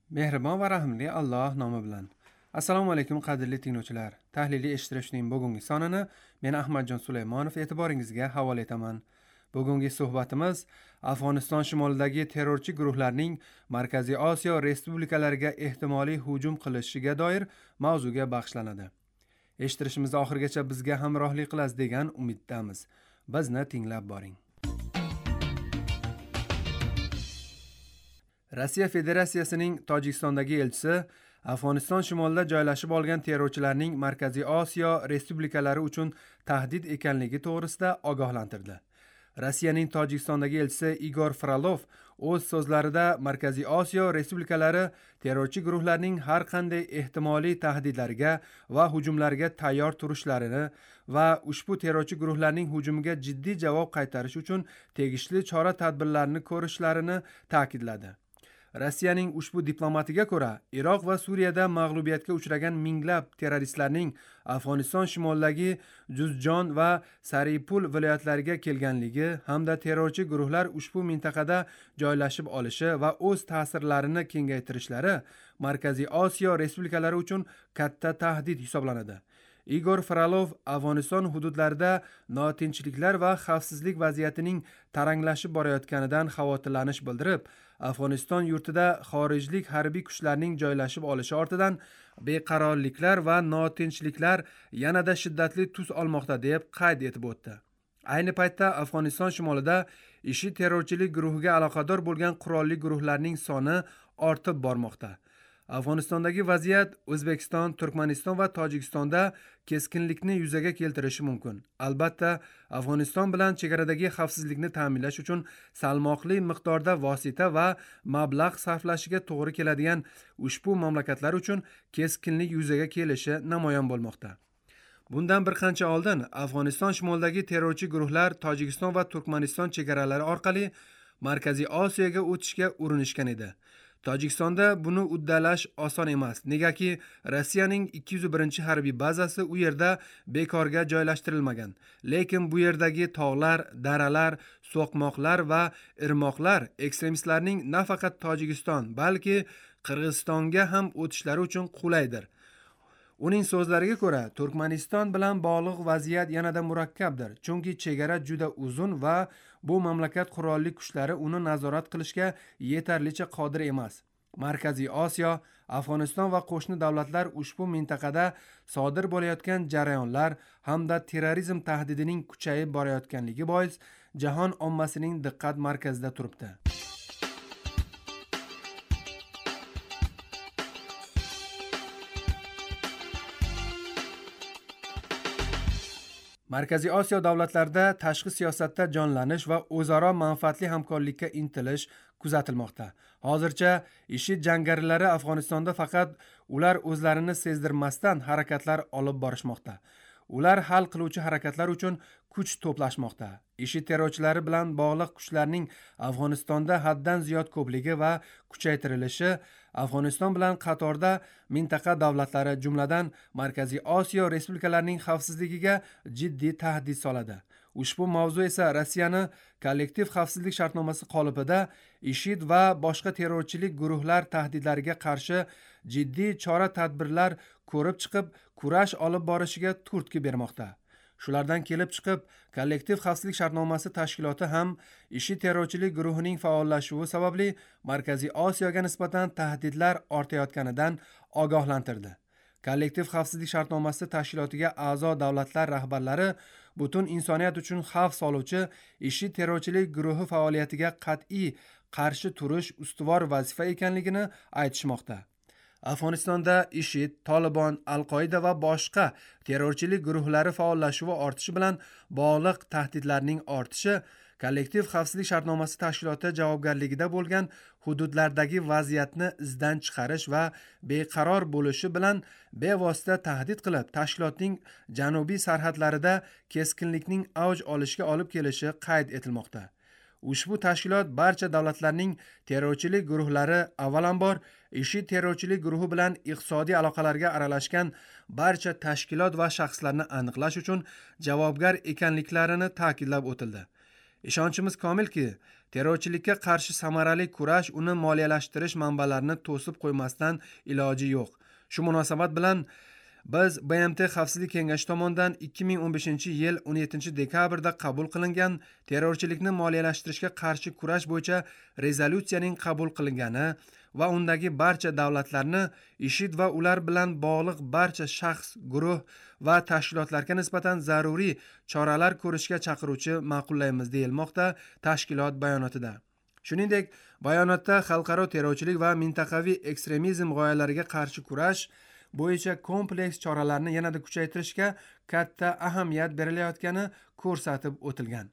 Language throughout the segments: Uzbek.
Mehribon va rahimli Alloh nomi bilan. Assalomu alaykum qadrli tinglovchilar. Tahliliy eshittirishning bugungi sonini men Ahmadjon Sulaymonov e'tiboringizga havola etaman. Bugungi suhbatimiz Afg'oniston shimolidagi terrorchi guruhlarning Markaziy Osiyo respublikalariga ehtimoliy hujum qilishiga doir mavzuga bag'ishlanadi. Eshittirishimiz oxirigacha bizga hamrohlik qilasiz degan umiddamiz. Bizni tinglab boring. Rossiya Federatsiyasining Tojikistondagi elchisi Afg'oniston shimolida joylashib olgan terrorchilarning Markaziy Osiyo respublikalari uchun tahdid ekanligi to'g'risida ogohlantirdi. Rossiyaning Tojikistondagi elchisi Igor Frolov o'z so'zlarida Markaziy Osiyo respublikalari terrorchi guruhlarning har qanday ehtimoliy tahdidlarga va hujumlarga tayyor turishlarini va ushbu terrorchi guruhlarning hujumiga jiddiy javob qaytarish uchun tegishli chora-tadbirlarni ko'rishlarini ta'kidladi. Rossiyaning ushbu diplomatiga ko'ra, Iroq va Suriyada mag'lubiyatga uchragan minglab terroristlarning Afg'oniston shimolidagi Juzjon va Saripul viloyatlariga kelganligi hamda terrorchi guruhlar ushbu mintaqada joylashib olishi va o'z ta'sirlarini kengaytirishlari Markaziy Osiyo respublikalari uchun katta tahdid hisoblanadi. Igor Frolov Afg'oniston hududlarida notinchliklar va xavfsizlik vaziyatining taranglashib borayotganidan xavotirlanish bildirib, Afg'oniston yurtida xorijlik harbiy kuchlarning joylashib olishi ortidan beqarorliklar va notinchliklar yanada shiddatli tus olmoqda deb qayd etib o'tdi. Ayni paytda Afg'oniston shimolida IShID terrorchilik guruhiga aloqador bo'lgan qurolli guruhlarning soni ortib bormoqda. Afg'onistondagi vaziyat O'zbekiston, Turkmaniston va Tojikistonda keskinlikni yuzaga keltirishi mumkin. Albatta, Afg'oniston bilan chegaradagi xavfsizlikni ta'minlash uchun salmoqli miqdorda vosita va mablag' sarflashiga to'g'ri keladigan ushbu mamlakatlar uchun keskinlik yuzaga kelishi namoyon bo'lmoqda. Bundan bir qancha oldin Afg'oniston shimolidagi terrorchi guruhlar Tojikiston va Turkmaniston chegaralari orqali Markaziy Osiyoga o'tishga urinishgan edi. Tojikistonda buni uddalash oson emas, negaki Rossiyaning 201-harbiy bazasi u yerda bekorga joylashtirilmagan. Lekin bu yerdagi tog'lar, daralar, so'qmoqlar va irmoqlar ekstremistlarning nafaqat Tojikiston, balki Qirg'izistonga ham o'tishlari uchun qulaydir. Uning so'zlariga ko'ra, Turkmaniston bilan bog'liq vaziyat yanada murakkabdir, chunki chegara juda uzun va bu mamlakat qurolli kuchlari uni nazorat qilishga yetarlicha qodir emas. Markaziy Osiyo, Afg'oniston va qo'shni davlatlar ushbu mintaqada sodir bo'layotgan jarayonlar hamda terrorizm tahdidining kuchayib borayotganligi bois jahon ommasining diqqat markazida turibdi. Markaziy Osiyo davlatlarida tashqi siyosatda jonlanish va o'zaro manfaatli hamkorlikka intilish kuzatilmoqda. Hozircha IShID jangarilari Afg'onistonda faqat ular o'zlarini sezdirmasdan harakatlar olib borishmoqda. Ular hal qiluvchi harakatlar uchun kuch to'plashmoqda. IShID terrorchilari bilan bog'liq kuchlarning Afg'onistonda haddan ziyod ko'pligi va kuchaytirilishi Afg'oniston bilan qatorda mintaqa davlatlari, jumladan Markaziy Osiyo respublikalarining xavfsizligiga jiddiy tahdid soladi. Ushbu mavzu esa Rossiyani kollektiv xavfsizlik shartnomasi qolipida IShID va boshqa terrorchilik guruhlar tahdidlariga qarshi jiddiy chora-tadbirlar ko'rib chiqib, kurash olib borishiga turtki bermoqda. Shulardan kelib chiqib, kollektiv xavfsizlik shartnomasi tashkiloti ham IShID terrorchilik guruhining faollashuvi sababli Markaziy Osiyoga nisbatan tahdidlar ortayotganidan ogohlantirdi. Kollektiv xavfsizlik shartnomasi tashkilotiga a'zo davlatlar rahbarlari butun insoniyat uchun xavf soluvchi IShID terrorchilik guruhi faoliyatiga qat'iy qarshi turish ustuvor vazifa ekanligini aytishmoqda. Afg'onistonda IShID, Tolibon, Al-Qoida va boshqa terrorchilik guruhlari faollashuvi ortishi bilan bog'liq tahdidlarning ortishi kollektiv xavfsizlik shartnomasi tashkiloti javobgarligida bo'lgan hududlardagi vaziyatni izdan chiqarish va beqaror bo'lishi bilan bevosita tahdid qilib, tashkilotning janubiy sarhadlarida keskinlikning avj olishiga olib kelishi qayd etilmoqda. Ushbu tashkilot barcha davlatlarning terrorchilik guruhlari, avvalambor IShID terrorchilik guruhi bilan iqtisodiy aloqalarga aralashgan barcha tashkilot va shaxslarni aniqlash uchun javobgar ekanliklarini ta'kidlab o'tildi. Ishonchimiz komilki, terrorchilikka qarshi samarali kurash uni moliyalashtirish manbalarini to'sib qo'ymasdan iloji yo'q. Shu munosabat bilan biz BMT Xavfsizlik kengashi tomonidan 2015-yil 17-dekabrda qabul qilingan terrorchilikni moliyalashtirishga qarshi kurash bo'yicha rezolyutsiyaning qabul qilingani va undagi barcha davlatlarni IShID va ular bilan bog'liq barcha shaxs, guruh va tashkilotlarga nisbatan zaruriy choralar ko'rishga chaqiruvchi ma'qullaymiz deyilmoqda tashkilot bayonotida. Shuningdek, bayonotda xalqaro terrorchilik va mintaqaviy ekstremizm g'oyalariga qarshi kurash bo'yicha kompleks choralarni yanada kuchaytirishga katta ahamiyat berilayotgani ko'rsatib o'tilgan.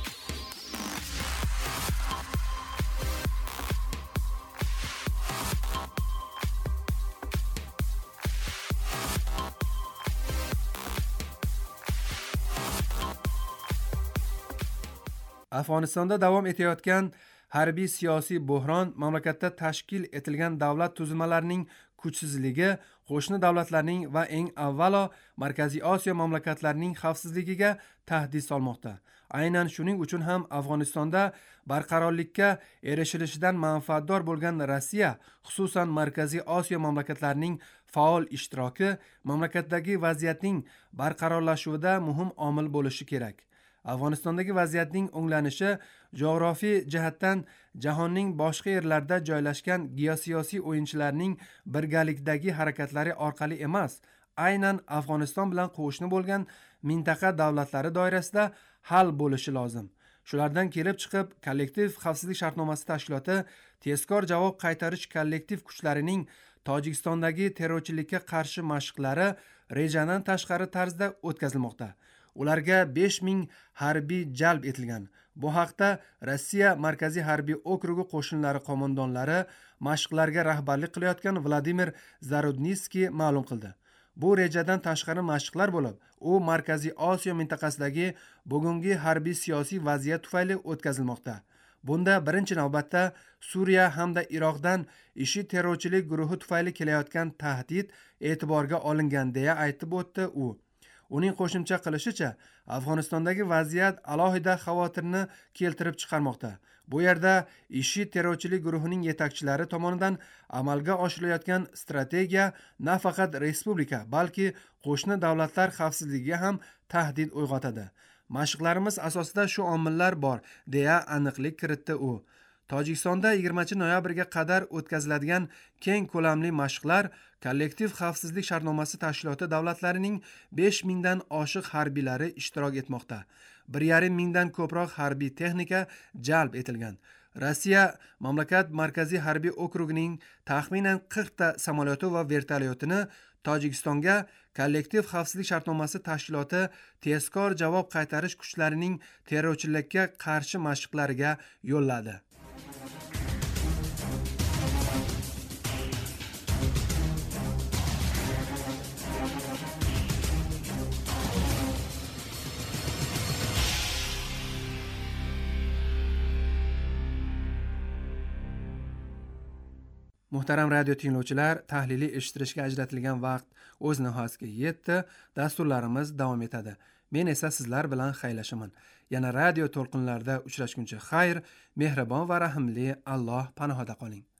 Afg'onistonda davom etayotgan harbiy siyosiy bo'hron mamlakatda tashkil etilgan davlat tuzilmalarining kuchsizligi qo'shni davlatlarning va eng avvalo Markaziy Osiyo mamlakatlarining xavfsizligiga tahdid solmoqda. Aynan shuning uchun ham Afg'onistonda barqarorlikka erishilishidan manfaatdor bo'lgan Rossiya, xususan Markaziy Osiyo mamlakatlarining faol ishtiroki mamlakatdagi vaziyatning barqarorlashuvida muhim omil bo'lishi kerak. Afg'onistondagi vaziyatning o'nglanishi jo'g'rofiy jihatdan jahonning boshqa yerlarida joylashgan geosiyosiy o'yinchilarning birgalikdagi harakatlari orqali emas, aynan Afg'oniston bilan qo'shni bo'lgan mintaqa davlatlari doirasida hal bo'lishi lozim. Shulardan kelib chiqib, kollektiv xavfsizlik shartnomasi tashkiloti tezkor javob qaytarish kollektiv kuchlarining Tojikistondagi terrorchilikka qarshi mashqlari rejadan tashqari tarzda o'tkazilmoqda. Ularga 5000 harbiy jalb etilgan. Bu haqda Rossiya Markaziy harbiy okrugi qo'shinlari qo'mondonlari mashqlarga rahbarlik qilayotgan Vladimir Zarudnitskiy ma'lum qildi. Bu rejadan tashqari mashqlar bo'lib, u Markaziy Osiyo mintaqasidagi bugungi harbiy siyosiy vaziyat tufayli o'tkazilmoqda. Bunda birinchi navbatda Suriya hamda Iroqdan IShID terrorchilik guruhi tufayli kelayotgan tahdid e'tiborga olingan deya aytib o'tdi u. Uning qo'shimcha qilishicha, Afg'onistondagi vaziyat alohida xavotirni keltirib chiqarmoqda. Bu yerda IShID terrorchilik guruhining yetakchilari tomonidan amalga oshirilayotgan strategiya nafaqat respublika, balki qo'shni davlatlar xavfsizligiga ham tahdid uyg'otadi. Mashqlarimiz asosida shu omillar bor, deya aniqlik kiritdi u. Tojikistonda 20-noyabrga qadar o'tkaziladigan keng ko'lamli mashqlar kollektiv xavfsizlik shartnomasi tashkiloti davlatlarining 5000 dan oshiq harbiylari ishtirok etmoqda. 1,5 mingdan ko'proq harbiy texnika jalb etilgan. Rossiya mamlakat Markaziy harbiy okrugining taxminan 40 ta samolyoti va vertolyotini Tojikistonga kollektiv xavfsizlik shartnomasi tashkiloti tezkor javob qaytarish kuchlarining terrorchilikka qarshi mashqlariga yo'lladi. Muhtaram radio tinglovchilar, tahliliy eshittirishga ajratilgan vaqt o'z nihoyasiga yetdi. Dasturlarimiz davom etadi. Men esa sizlar bilan xaylashaman. Yana radio to'lqinlarida uchrashguncha xayr, mehribon va rahimli Alloh panohida qoling.